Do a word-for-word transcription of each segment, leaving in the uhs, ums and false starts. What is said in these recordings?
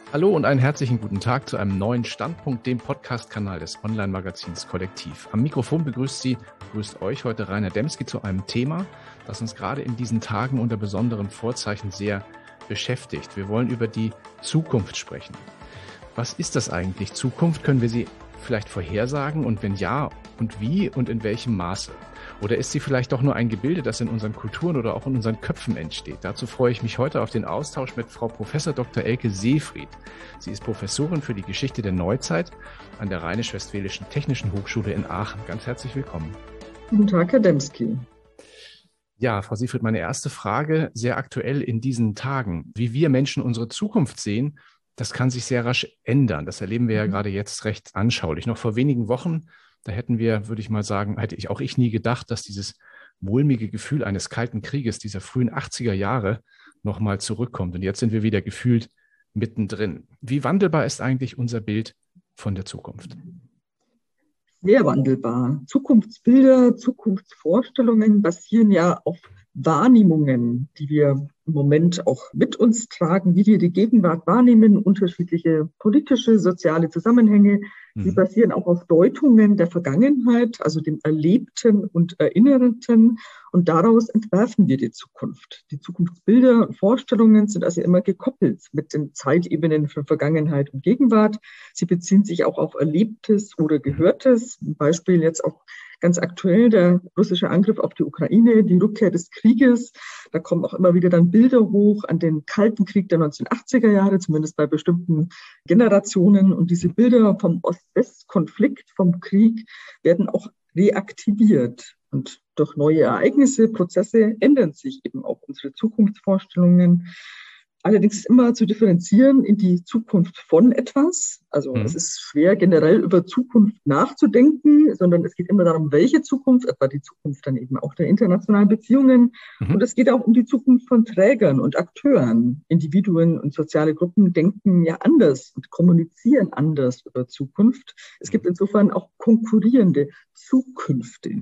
Hallo und einen herzlichen guten Tag zu einem neuen Standpunkt, dem Podcast-Kanal des Online-Magazins Kollektiv. Am Mikrofon begrüßt Sie, begrüßt euch heute Rainer Demski zu einem Thema, das uns gerade in diesen Tagen unter besonderen Vorzeichen sehr beschäftigt. Wir wollen über die Zukunft sprechen. Was ist das eigentlich? Zukunft, können wir sie vielleicht vorhersagen und wenn ja, und wie und in welchem Maße? Oder ist sie vielleicht doch nur ein Gebilde, das in unseren Kulturen oder auch in unseren Köpfen entsteht? Dazu freue ich mich heute auf den Austausch mit Frau Professor Doktor Elke Seefried. Sie ist Professorin für die Geschichte der Neuzeit an der Rheinisch-Westfälischen Technischen Hochschule in Aachen. Ganz herzlich willkommen. Guten Tag, Herr Demski. Ja, Frau Seefried, meine erste Frage, sehr aktuell in diesen Tagen. Wie wir Menschen unsere Zukunft sehen, das kann sich sehr rasch ändern. Das erleben wir ja gerade jetzt recht anschaulich. Noch vor wenigen Wochen, da hätten wir, würde ich mal sagen, hätte ich auch ich nie gedacht, dass dieses mulmige Gefühl eines Kalten Krieges dieser frühen achtziger Jahre nochmal zurückkommt. Und jetzt sind wir wieder gefühlt mittendrin. Wie wandelbar ist eigentlich unser Bild von der Zukunft? Sehr wandelbar. Zukunftsbilder, Zukunftsvorstellungen basieren ja auf Wahrnehmungen, die wir im Moment auch mit uns tragen, wie wir die Gegenwart wahrnehmen, unterschiedliche politische, soziale Zusammenhänge. Mhm. Sie basieren auch auf Deutungen der Vergangenheit, also dem Erlebten und Erinnerten. Und daraus entwerfen wir die Zukunft. Die Zukunftsbilder und Vorstellungen sind also immer gekoppelt mit den Zeitebenen von Vergangenheit und Gegenwart. Sie beziehen sich auch auf Erlebtes oder Gehörtes. Ein Beispiel jetzt auch ganz aktuell der russische Angriff auf die Ukraine, die Rückkehr des Krieges. Da kommen auch immer wieder dann Bilder hoch an den Kalten Krieg der neunzehnhundertachtziger Jahre, zumindest bei bestimmten Generationen. Und diese Bilder vom Ost-West-Konflikt, vom Krieg, werden auch reaktiviert. Und durch neue Ereignisse, Prozesse ändern sich eben auch unsere Zukunftsvorstellungen. Allerdings ist immer zu differenzieren in die Zukunft von etwas. Also mhm. es ist schwer, generell über Zukunft nachzudenken, sondern es geht immer darum, welche Zukunft, etwa die Zukunft dann eben auch der internationalen Beziehungen. Mhm. Und es geht auch um die Zukunft von Trägern und Akteuren. Individuen und soziale Gruppen denken ja anders und kommunizieren anders über Zukunft. Es gibt insofern auch konkurrierende Zukünfte.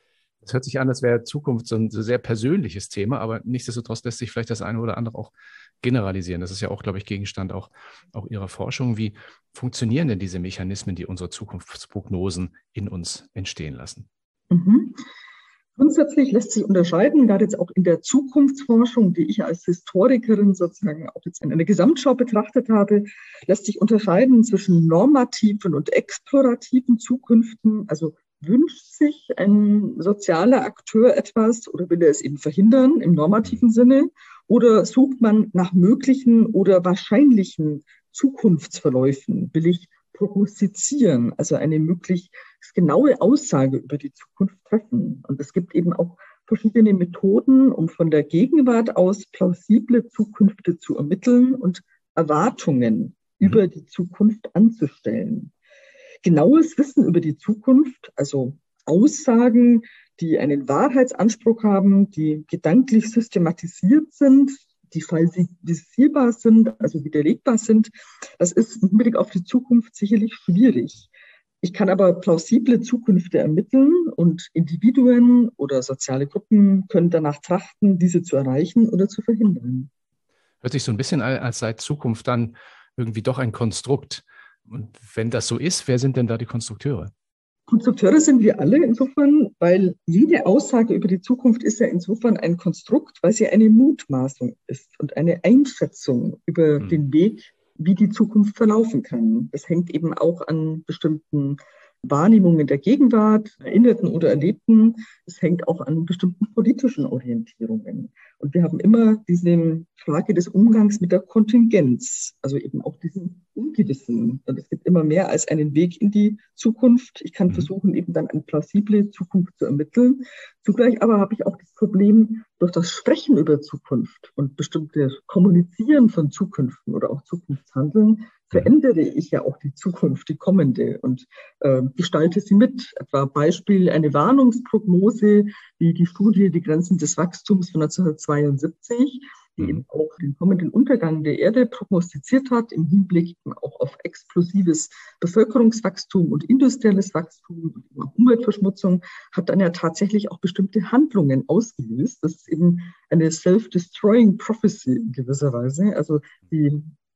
Es hört sich an, als wäre Zukunft so ein sehr persönliches Thema, aber nichtsdestotrotz lässt sich vielleicht das eine oder andere auch generalisieren. Das ist ja auch, glaube ich, Gegenstand auch, auch Ihrer Forschung. Wie funktionieren denn diese Mechanismen, die unsere Zukunftsprognosen in uns entstehen lassen? Mhm. Grundsätzlich lässt sich unterscheiden, gerade jetzt auch in der Zukunftsforschung, die ich als Historikerin sozusagen auch jetzt in einer Gesamtschau betrachtet habe, lässt sich unterscheiden zwischen normativen und explorativen Zukünften, also wünscht sich ein sozialer Akteur etwas oder will er es eben verhindern im normativen Sinne? Oder sucht man nach möglichen oder wahrscheinlichen Zukunftsverläufen? Will ich prognostizieren, also eine möglichst genaue Aussage über die Zukunft treffen? Und es gibt eben auch verschiedene Methoden, um von der Gegenwart aus plausible Zukünfte zu ermitteln und Erwartungen mhm. über die Zukunft anzustellen. Genaues Wissen über die Zukunft, also Aussagen, die einen Wahrheitsanspruch haben, die gedanklich systematisiert sind, die falsifizierbar sind, also widerlegbar sind, das ist im Hinblick auf die Zukunft sicherlich schwierig. Ich kann aber plausible Zukünfte ermitteln und Individuen oder soziale Gruppen können danach trachten, diese zu erreichen oder zu verhindern. Hört sich so ein bisschen an, als sei Zukunft dann irgendwie doch ein Konstrukt. Und wenn das so ist, wer sind denn da die Konstrukteure? Konstrukteure sind wir alle insofern, weil jede Aussage über die Zukunft ist ja insofern ein Konstrukt, weil sie eine Mutmaßung ist und eine Einschätzung über hm. den Weg, wie die Zukunft verlaufen kann. Das hängt eben auch an bestimmten Wahrnehmungen der Gegenwart, Erinnerten oder Erlebten. Es hängt auch an bestimmten politischen Orientierungen. Und wir haben immer diese Frage des Umgangs mit der Kontingenz, also eben auch diesen Ungewissen. Und es gibt immer mehr als einen Weg in die Zukunft. Ich kann versuchen, eben dann eine plausible Zukunft zu ermitteln. Zugleich aber habe ich auch das Problem, durch das Sprechen über Zukunft und bestimmte Kommunizieren von Zukünften oder auch Zukunftshandeln verändere ich ja auch die Zukunft, die kommende, und äh, gestalte sie mit. Etwa Beispiel eine Warnungsprognose, wie die Studie Die Grenzen des Wachstums von neunzehnhundertzweiundsiebzig, die eben auch den kommenden Untergang der Erde prognostiziert hat, im Hinblick eben auch auf explosives Bevölkerungswachstum und industrielles Wachstum und auch Umweltverschmutzung, hat dann ja tatsächlich auch bestimmte Handlungen ausgelöst. Das ist eben eine self-destroying prophecy in gewisser Weise. Also die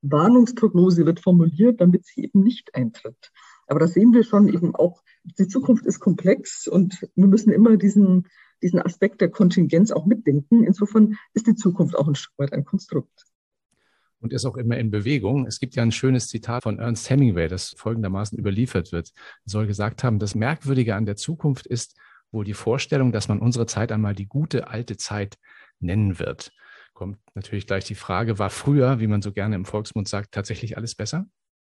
Warnungsprognose wird formuliert, damit sie eben nicht eintritt. Aber da sehen wir schon eben auch, die Zukunft ist komplex und wir müssen immer diesen, diesen Aspekt der Kontingenz auch mitdenken. Insofern ist die Zukunft auch ein Stück weit ein Konstrukt. Und ist auch immer in Bewegung. Es gibt ja ein schönes Zitat von Ernest Hemingway, das folgendermaßen überliefert wird. Er soll gesagt haben, das Merkwürdige an der Zukunft ist wohl die Vorstellung, dass man unsere Zeit einmal die gute alte Zeit nennen wird. Kommt natürlich gleich die Frage, war früher, wie man so gerne im Volksmund sagt, tatsächlich alles besser?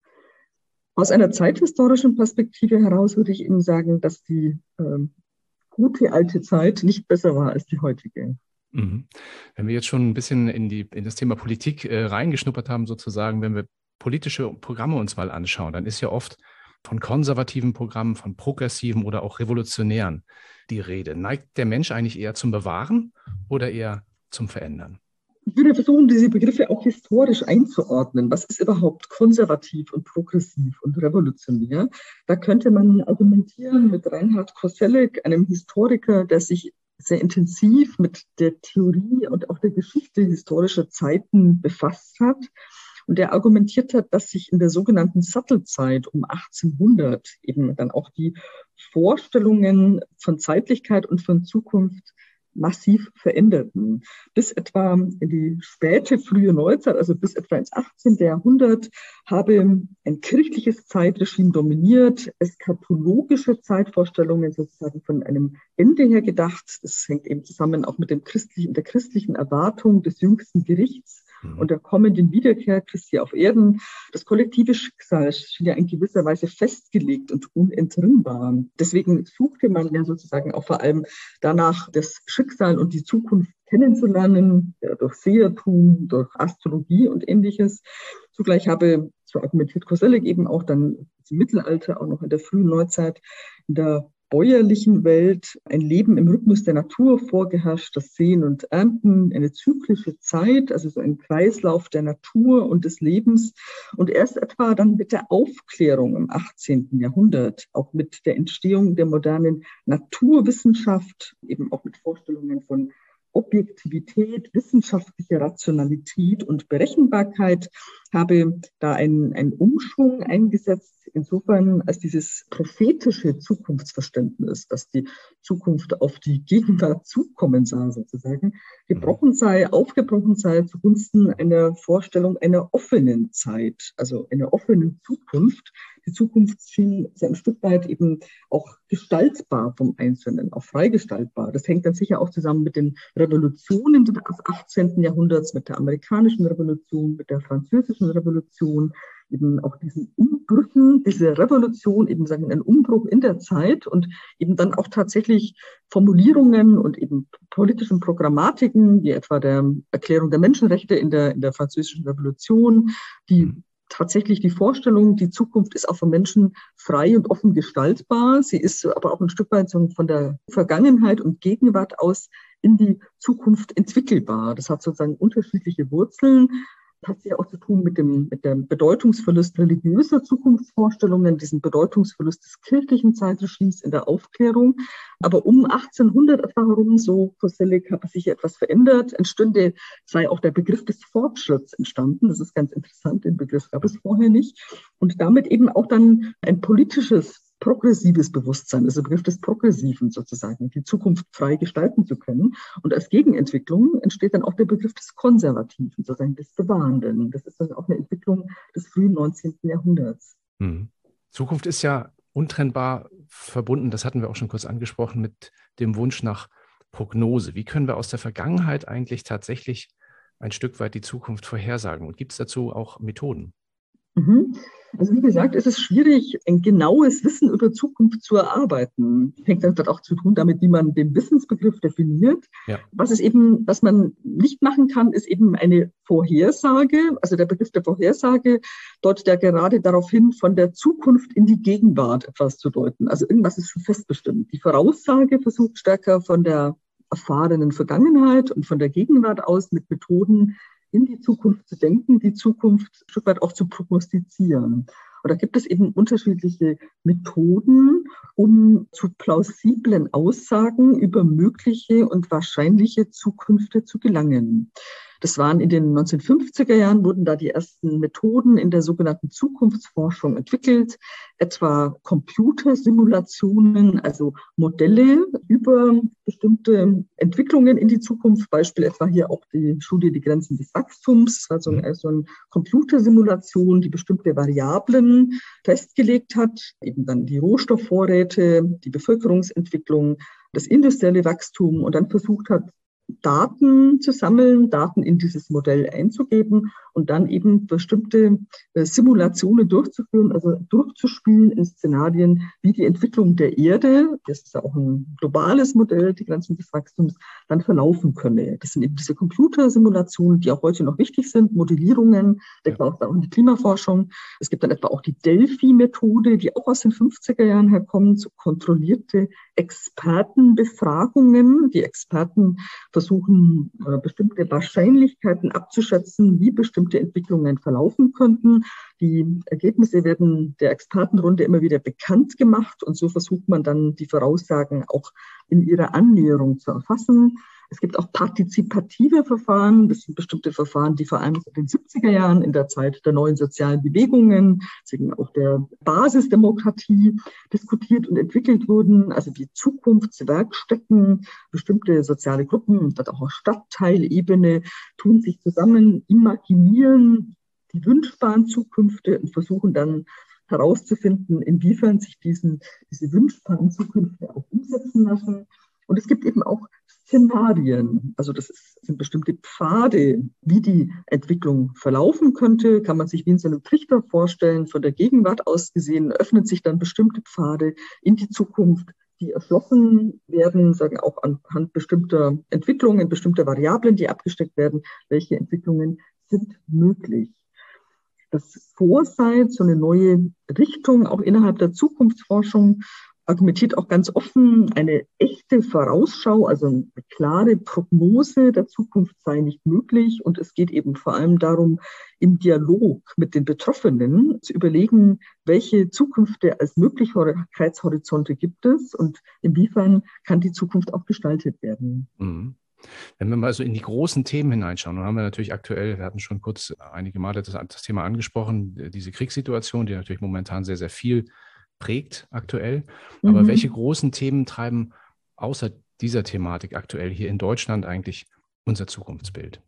Aus einer zeithistorischen Perspektive heraus würde ich Ihnen sagen, dass die ähm, gute alte Zeit nicht besser war als die heutige. Mhm. Wenn wir jetzt schon ein bisschen in, die, in das Thema Politik äh, reingeschnuppert haben, sozusagen, wenn wir politische Programme uns mal anschauen, dann ist ja oft von konservativen Programmen, von progressiven oder auch revolutionären die Rede. Neigt der Mensch eigentlich eher zum Bewahren oder eher zum Verändern? Ich würde versuchen, diese Begriffe auch historisch einzuordnen. Was ist überhaupt konservativ und progressiv und revolutionär? Da könnte man argumentieren mit Reinhard Koselleck, einem Historiker, der sich sehr intensiv mit der Theorie und auch der Geschichte historischer Zeiten befasst hat. Und der argumentiert hat, dass sich in der sogenannten Sattelzeit um achtzehnhundert eben dann auch die Vorstellungen von Zeitlichkeit und von Zukunft massiv veränderten. Bis etwa in die späte, frühe Neuzeit, also bis etwa ins achtzehnten Jahrhundert, habe ein kirchliches Zeitregime dominiert, eskatologische Zeitvorstellungen sozusagen von einem Ende her gedacht. Das hängt eben zusammen auch mit dem christlichen, der christlichen Erwartung des jüngsten Gerichts und der kommenden Wiederkehr Christi auf Erden. Das kollektive Schicksal schien ja in gewisser Weise festgelegt und unentrinnbar. Deswegen suchte man ja sozusagen auch vor allem danach, das Schicksal und die Zukunft kennenzulernen, ja, durch Sehertum, durch Astrologie und Ähnliches. Zugleich habe, so argumentiert Koselleck, eben auch dann im Mittelalter, auch noch in der frühen Neuzeit, in der bäuerlichen Welt ein Leben im Rhythmus der Natur vorgeherrscht, das Säen und Ernten, eine zyklische Zeit, also so ein Kreislauf der Natur und des Lebens. Und erst etwa dann mit der Aufklärung im achtzehnten Jahrhundert, auch mit der Entstehung der modernen Naturwissenschaft, eben auch mit Vorstellungen von Objektivität, wissenschaftliche Rationalität und Berechenbarkeit, habe da ein, ein Umschwung eingesetzt, insofern als dieses prophetische Zukunftsverständnis, dass die Zukunft auf die Gegenwart zukommen sah, sozusagen, gebrochen sei, aufgebrochen sei zugunsten einer Vorstellung einer offenen Zeit, also einer offenen Zukunft. Die Zukunft schien ein Stück weit eben auch gestaltbar vom Einzelnen, auch freigestaltbar. Das hängt dann sicher auch zusammen mit den Revolutionen des achtzehnten Jahrhunderts, mit der amerikanischen Revolution, mit der französischen Revolution, eben auch diesen Umbrüchen, diese Revolution, eben sagen ein Umbruch in der Zeit und eben dann auch tatsächlich Formulierungen und eben politischen Programmatiken, wie etwa der Erklärung der Menschenrechte in der, in der französischen Revolution, die tatsächlich die Vorstellung, die Zukunft ist auch von Menschen frei und offen gestaltbar. Sie ist aber auch ein Stück weit von der Vergangenheit und Gegenwart aus in die Zukunft entwickelbar. Das hat sozusagen unterschiedliche Wurzeln. Hat ja auch zu tun mit dem, mit dem Bedeutungsverlust religiöser Zukunftsvorstellungen, diesem Bedeutungsverlust des kirchlichen Zeitregimes in der Aufklärung. Aber um achtzehnhundert etwa herum, so Koselleck, hat sich etwas verändert. Entstünde, sei auch der Begriff des Fortschritts entstanden. Das ist ganz interessant, den Begriff gab es vorher nicht. Und damit eben auch dann ein politisches progressives Bewusstsein, also der Begriff des Progressiven sozusagen, die Zukunft frei gestalten zu können. Und als Gegenentwicklung entsteht dann auch der Begriff des Konservativen, sozusagen des Bewahrenden. Das ist dann auch eine Entwicklung des frühen neunzehnten Jahrhunderts. Hm. Zukunft ist ja untrennbar verbunden, das hatten wir auch schon kurz angesprochen, mit dem Wunsch nach Prognose. Wie können wir aus der Vergangenheit eigentlich tatsächlich ein Stück weit die Zukunft vorhersagen? Und gibt es dazu auch Methoden? Also wie gesagt, es ist schwierig, ein genaues Wissen über Zukunft zu erarbeiten. Hängt dann auch zu tun damit, wie man den Wissensbegriff definiert. Ja. Was es eben, was man nicht machen kann, ist eben eine Vorhersage. Also der Begriff der Vorhersage deutet ja gerade darauf hin, von der Zukunft in die Gegenwart etwas zu deuten. Also irgendwas ist schon festbestimmt. Die Voraussage versucht stärker von der erfahrenen Vergangenheit und von der Gegenwart aus mit Methoden in die Zukunft zu denken, die Zukunft ein Stück weit auch zu prognostizieren. Und da gibt es eben unterschiedliche Methoden, um zu plausiblen Aussagen über mögliche und wahrscheinliche Zukünfte zu gelangen. Das waren in den neunzehnhundertfünfziger Jahren, wurden da die ersten Methoden in der sogenannten Zukunftsforschung entwickelt, etwa Computersimulationen, also Modelle über bestimmte Entwicklungen in die Zukunft, Beispiel etwa hier auch die Studie Die Grenzen des Wachstums, also so eine Computersimulation, die bestimmte Variablen festgelegt hat, eben dann die Rohstoffvorräte, die Bevölkerungsentwicklung, das industrielle Wachstum und dann versucht hat, Daten zu sammeln, Daten in dieses Modell einzugeben und dann eben bestimmte äh, Simulationen durchzuführen, also durchzuspielen in Szenarien, wie die Entwicklung der Erde, das ist ja auch ein globales Modell, die Grenzen des Wachstums, dann verlaufen könne. Das sind eben diese Computersimulationen, die auch heute noch wichtig sind, Modellierungen, denkt man auch in die Klimaforschung. Es gibt dann etwa auch die Delphi-Methode, die auch aus den fünfziger Jahren herkommt, so kontrollierte Expertenbefragungen. Die Experten versuchen, äh, bestimmte Wahrscheinlichkeiten abzuschätzen, wie bestimmte Entwicklungen verlaufen könnten. Die Ergebnisse werden der Expertenrunde immer wieder bekannt gemacht und so versucht man dann, die Voraussagen auch in ihrer Annäherung zu erfassen. Es gibt auch partizipative Verfahren. Das sind bestimmte Verfahren, die vor allem in den siebziger Jahren in der Zeit der neuen sozialen Bewegungen, deswegen auch der Basisdemokratie diskutiert und entwickelt wurden. Also die Zukunftswerkstätten, bestimmte soziale Gruppen und auch auf Stadtteilebene tun sich zusammen, imaginieren die wünschbaren Zukünfte und versuchen dann herauszufinden, inwiefern sich diesen, diese wünschbaren Zukünfte auch umsetzen lassen. Und es gibt eben auch Szenarien, also das ist, sind bestimmte Pfade, wie die Entwicklung verlaufen könnte, kann man sich wie in so einem Trichter vorstellen, von der Gegenwart aus gesehen, öffnet sich dann bestimmte Pfade in die Zukunft, die erschlossen werden, sagen auch anhand bestimmter Entwicklungen, bestimmter Variablen, die abgesteckt werden, welche Entwicklungen sind möglich. Das Foresight, so eine neue Richtung auch innerhalb der Zukunftsforschung, argumentiert auch ganz offen, eine echte Vorausschau, also eine klare Prognose der Zukunft sei nicht möglich. Und es geht eben vor allem darum, im Dialog mit den Betroffenen zu überlegen, welche Zukünfte als Möglichkeitshorizonte gibt es und inwiefern kann die Zukunft auch gestaltet werden. Mhm. Wenn wir mal so in die großen Themen hineinschauen, dann haben wir natürlich aktuell, wir hatten schon kurz einige Male das, das Thema angesprochen, diese Kriegssituation, die natürlich momentan sehr, sehr viel prägt aktuell. Aber mhm. welche großen Themen treiben außer dieser Thematik aktuell hier in Deutschland eigentlich unser Zukunftsbild?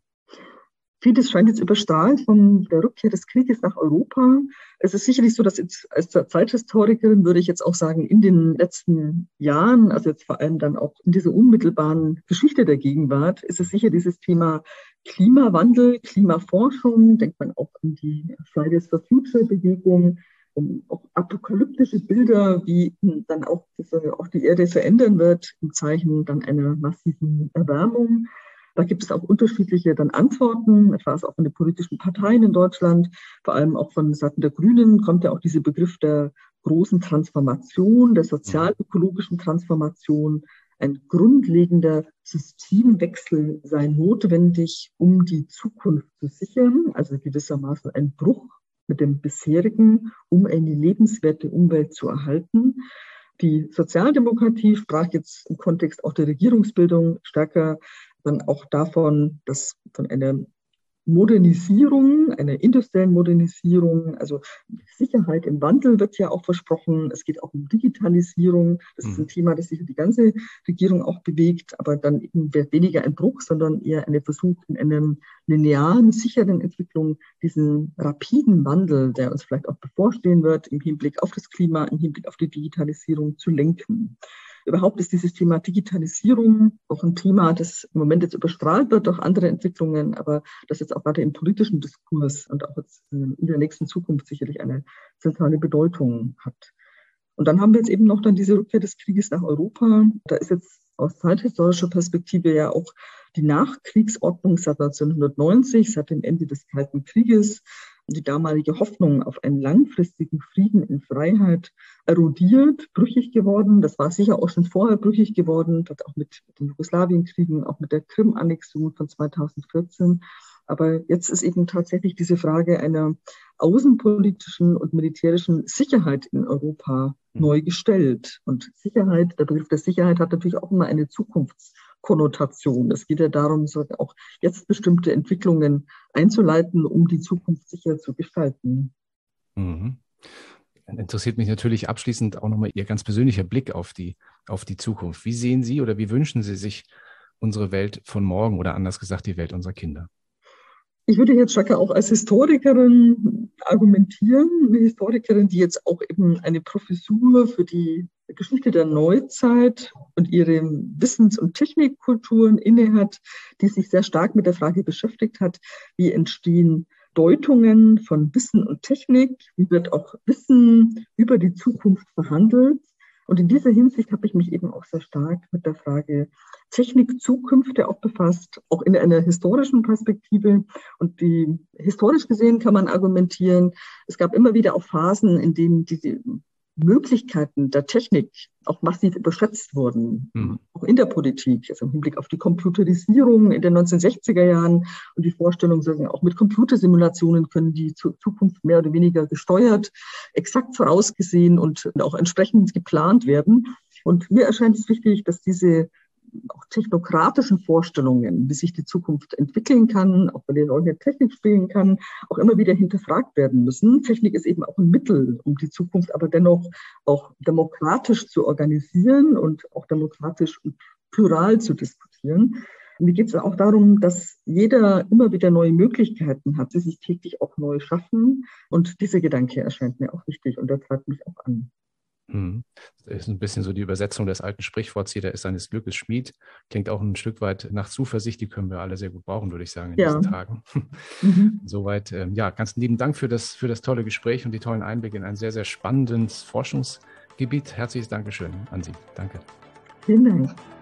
Vieles scheint jetzt überstrahlt von der Rückkehr des Krieges nach Europa. Es ist sicherlich so, dass jetzt als Zeithistorikerin würde ich jetzt auch sagen, in den letzten Jahren, also jetzt vor allem dann auch in dieser unmittelbaren Geschichte der Gegenwart, ist es sicher dieses Thema Klimawandel, Klimaforschung, denkt man auch an die Fridays for Future Bewegung, um auch apokalyptische Bilder, wie dann auch, auch die Erde verändern wird, im Zeichen dann einer massiven Erwärmung. Da gibt es auch unterschiedliche dann Antworten, etwa auch von den politischen Parteien in Deutschland, vor allem auch von Seiten der Grünen kommt ja auch dieser Begriff der großen Transformation, der sozial-ökologischen Transformation. Ein grundlegender Systemwechsel sei notwendig, um die Zukunft zu sichern, also gewissermaßen ein Bruch mit dem bisherigen, um eine lebenswerte Umwelt zu erhalten. Die Sozialdemokratie sprach jetzt im Kontext auch der Regierungsbildung stärker dann auch davon, dass von einer Modernisierung, einer industriellen Modernisierung, also Sicherheit im Wandel wird ja auch versprochen. Es geht auch um Digitalisierung. Das ist ein Thema, das sich die ganze Regierung auch bewegt, aber dann eben weniger ein Bruch, sondern eher eine Versuch in einer linearen, sicheren Entwicklung, diesen rapiden Wandel, der uns vielleicht auch bevorstehen wird, im Hinblick auf das Klima, im Hinblick auf die Digitalisierung zu lenken. Überhaupt ist dieses Thema Digitalisierung auch ein Thema, das im Moment jetzt überstrahlt wird durch andere Entwicklungen, aber das jetzt auch gerade im politischen Diskurs und auch jetzt in der nächsten Zukunft sicherlich eine zentrale Bedeutung hat. Und dann haben wir jetzt eben noch dann diese Rückkehr des Krieges nach Europa. Da ist jetzt aus zeithistorischer Perspektive ja auch die Nachkriegsordnung seit neunzehnhundertneunzig, seit dem Ende des Kalten Krieges, die damalige Hoffnung auf einen langfristigen Frieden in Freiheit erodiert, brüchig geworden. Das war sicher auch schon vorher brüchig geworden, auch mit den Jugoslawienkriegen, auch mit der Krim-Annexion von zweitausendvierzehn. Aber jetzt ist eben tatsächlich diese Frage einer außenpolitischen und militärischen Sicherheit in Europa neu gestellt. Und Sicherheit, der Begriff der Sicherheit hat natürlich auch immer eine Zukunfts- Konnotation. Es geht ja darum, auch jetzt bestimmte Entwicklungen einzuleiten, um die Zukunft sicher zu gestalten. Mhm. Interessiert mich natürlich abschließend auch nochmal Ihr ganz persönlicher Blick auf die, auf die Zukunft. Wie sehen Sie oder wie wünschen Sie sich unsere Welt von morgen oder anders gesagt die Welt unserer Kinder? Ich würde jetzt Jacques auch als Historikerin argumentieren, eine Historikerin, die jetzt auch eben eine Professur für die Geschichte der Neuzeit und ihre Wissens- und Technikkulturen innehat, die sich sehr stark mit der Frage beschäftigt hat, wie entstehen Deutungen von Wissen und Technik, wie wird auch Wissen über die Zukunft verhandelt. Und in dieser Hinsicht habe ich mich eben auch sehr stark mit der Frage Technikzukünfte auch befasst, auch in einer historischen Perspektive. Und die, historisch gesehen kann man argumentieren, es gab immer wieder auch Phasen, in denen diese Möglichkeiten der Technik auch massiv überschätzt wurden, mhm. auch in der Politik, also im Hinblick auf die Computerisierung in den neunzehnhundertsechziger Jahren und die Vorstellung, sagen, auch mit Computersimulationen können die Zukunft mehr oder weniger gesteuert, exakt vorausgesehen und auch entsprechend geplant werden. Und mir erscheint es wichtig, dass diese auch technokratischen Vorstellungen, wie sich die Zukunft entwickeln kann, auch welche Rolle Technik spielen kann, auch immer wieder hinterfragt werden müssen. Technik ist eben auch ein Mittel, um die Zukunft aber dennoch auch demokratisch zu organisieren und auch demokratisch und plural zu diskutieren. Und mir geht es auch darum, dass jeder immer wieder neue Möglichkeiten hat, die sich täglich auch neu schaffen. Und dieser Gedanke erscheint mir auch wichtig und der treibt mich auch an. Das ist ein bisschen so die Übersetzung des alten Sprichworts, jeder ist seines Glückes Schmied. Klingt auch ein Stück weit nach Zuversicht, die können wir alle sehr gut brauchen, würde ich sagen, in ja. diesen Tagen. Mhm. Soweit, ja, ganz lieben Dank für das, für das tolle Gespräch und die tollen Einblicke in ein sehr, sehr spannendes Forschungsgebiet. Herzliches Dankeschön an Sie. Danke. Vielen Dank.